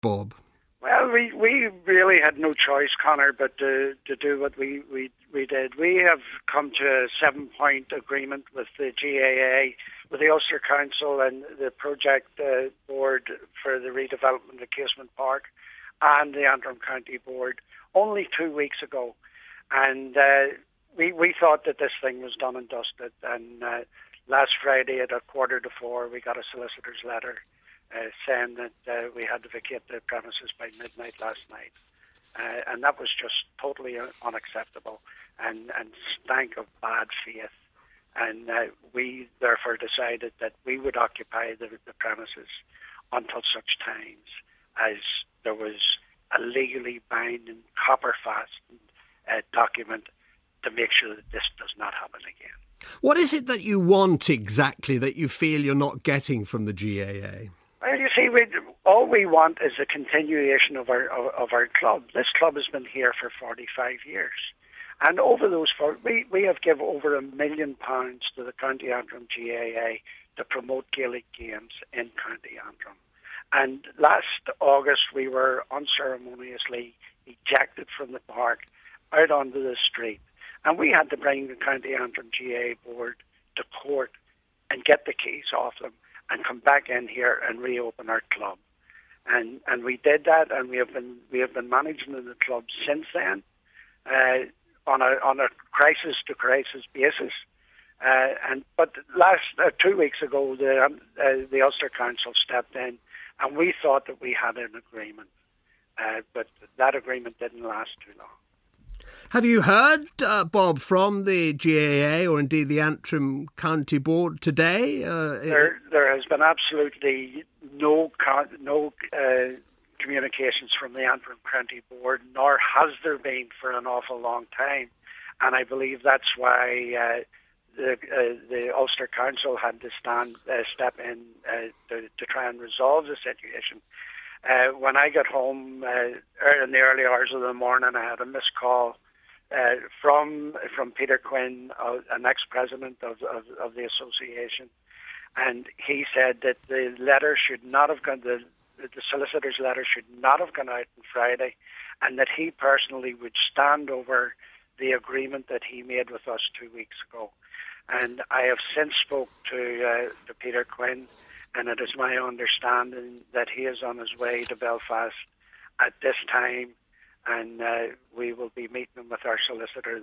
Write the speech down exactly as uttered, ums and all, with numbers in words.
Bob? Well, we, we really had no choice, Conor, but to, to do what we, we, we did. We have come to a seven-point agreement with the G A A, with the Ulster Council and the project uh, board for the redevelopment of Casement Park and the Antrim County Board only two weeks ago. And uh, we, we thought that this thing was done and dusted. And uh, last Friday at a quarter to four, we got a solicitor's letter Uh, saying that uh, we had to vacate the premises by midnight last night. Uh, and that was just totally uh, unacceptable and, and stank of bad faith. And uh, we therefore decided that we would occupy the, the premises until such times as there was a legally binding, copper-fast uh, document to make sure that this does not happen again. What is it that you want exactly that you feel you're not getting from the G A A? Well, you see, we, all we want is a continuation of our of, of our club. This club has been here for forty-five years. And over those four, we, we have given over a million pounds to the County Antrim G A A to promote Gaelic games in County Antrim. And last August, we were unceremoniously ejected from the park out onto the street. And we had to bring the County Antrim G A A board to court and get the keys off them and come back in here and reopen our club. And and we did that, and we have been we have been managing the club since then, uh, on a on a crisis to crisis basis. Uh, and but last uh, two weeks ago, the um, uh, the Ulster Council stepped in, and we thought that we had an agreement, uh, but that agreement didn't last too long. Have you heard, uh, Bob, from the G A A or indeed the Antrim County Board today? Uh, there, there has been absolutely no no uh, communications from the Antrim County Board, nor has there been for an awful long time, and I believe that's why uh, the uh, the Ulster Council had to stand uh, step in uh, to, to try and resolve the situation. Uh, when I got home uh, in the early hours of the morning, I had a missed call Uh, from from Peter Quinn, uh, an ex-president of, of, of the association, and he said that the letter should not have gone, the, the solicitor's letter should not have gone out on Friday, and that he personally would stand over the agreement that he made with us two weeks ago. And I have since spoke to, uh, to Peter Quinn, and it is my understanding that he is on his way to Belfast at this time, and uh, we will be meeting with our solicitor